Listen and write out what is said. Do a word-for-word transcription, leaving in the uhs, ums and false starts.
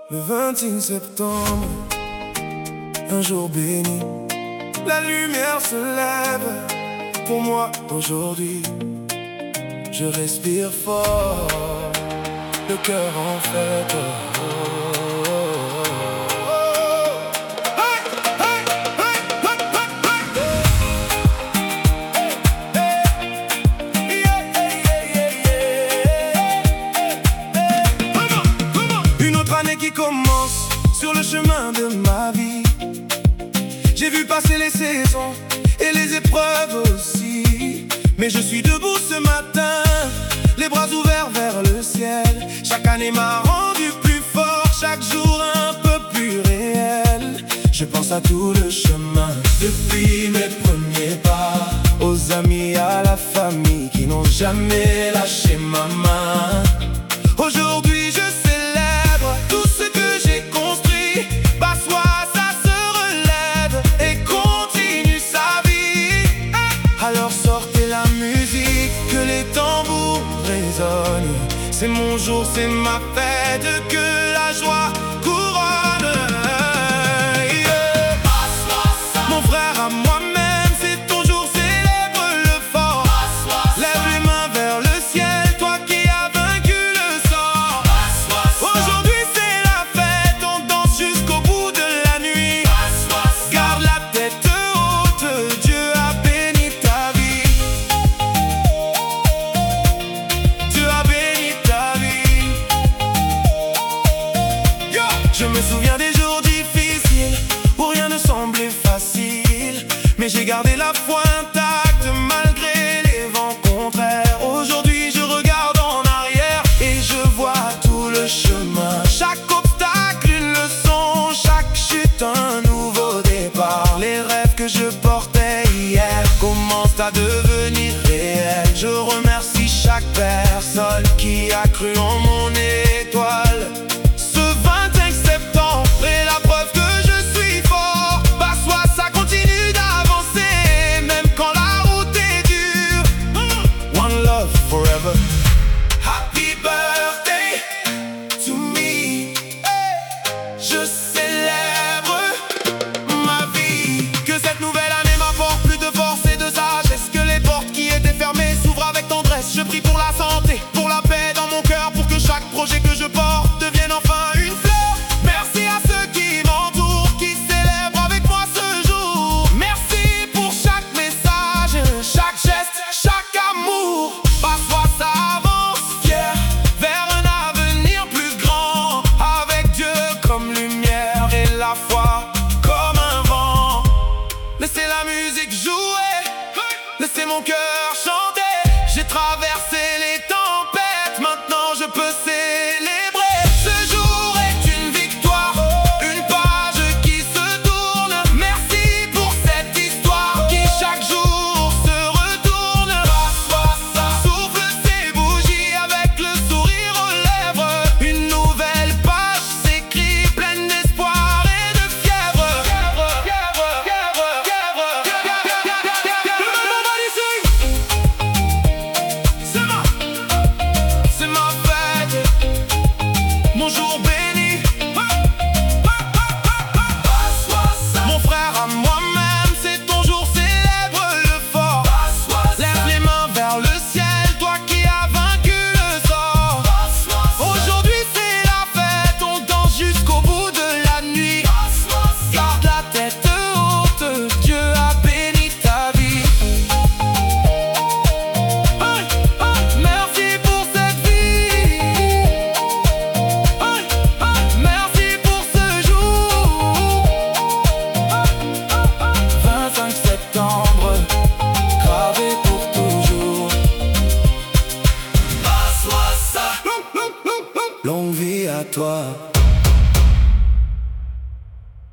Le vingt-six septembre, un jour béni, la lumière se lève. Pour moi aujourd'hui, je respire fort, le cœur en fête. Oh, oh, oh, oh. Hey, hey, hey, hey, hey, hey. Yeah, yeah, yeah, yeah. Come on, come on. Une autre année qui commence sur le chemin de ma vie. J'ai vu passer les saisons et les épreuves aussi, mais je suis debout ce matin, les bras ouverts vers le ciel. Chaque année m'a rendu plus fort, chaque jour un peu plus réel. Je pense à tout le chemin, depuis mes premiers pas, aux amis, à la famille qui n'ont jamais lâché ma main. Aujourd'hui je célèbre tout ce que j'ai construit. Bassois, ça se relève et continue sa vie. Alors sortez la musique, que les tambours résonnent. C'est mon jour, c'est ma fête, que la joie couronne. Yeah. Mon frère à moi-même, c'est ton jour, célèbre le fort. Lève les mains vers le ciel, toi qui as vaincu le sort. Aujourd'hui c'est la fête, on danse jusqu'au bout de la nuit. Garde la tête haute, Dieu a béni ta vie. Dieu a béni ta vie. Yo. Je me souviens des jours difficiles où rien ne semblait facile, mais j'ai gardé la foi intacte malgré les vents contraires. Aujourd'hui je regarde en arrière et je vois tout le chemin. Chaque obstacle une leçon, chaque chute un nouveau départ. Les rêves que je portais hier commencent à devenir réels. Je remercie chaque personne qui a cru en mon étoile. Ce vingt-cinq septembre est la preuve que je suis fort. Bassois, ça continue d'avancer, même quand la route est dure. One love forever. Happy birthday to me. Je célèbre ma vie. Que cette nouvelle année m'apporte plus de force et de sagesse. Que les portes qui étaient fermées s'ouvrent avec tendresse. Je prie pour la santé, pour la paix dans mon cœur, pour que chaque projet que je porte devienne enfin une fleur. Merci à ceux qui m'entourent, qui célèbrent avec moi ce jour. Merci pour chaque message, chaque geste, chaque amour. Bassois, ça avance, fier, vers un avenir plus grand. Avec Dieu comme lumière et la foi comme un vent. Laissez la musique jouer, laissez mon cœur chanter. J'ai traversé les tempêtes, maintenant je peux célébrer. Ce jour est une victoire, une page qui se tourne. Merci pour cette histoire qui chaque jour se retourne. Souffle ses bougies avec le sourire aux lèvres. Une nouvelle page s'écrit, pleine d'espoir et de fièvre. C'est ma, c'est ma fête, mon jour béni. Mon frère à moi-même, c'est ton jour, célèbre le fort. Lève les mains vers le ciel, toi qui as vaincu le sort. Aujourd'hui c'est la fête, on danse jusqu'au bout de la nuit. Garde la tête haute, Dieu a béni ta vie. Hey, hey, merci pour cette vie. Hey, hey, merci pour ce jour. vingt-cinq septembre, gravé pour toujours. Bassois, ça. Longue vie à toi.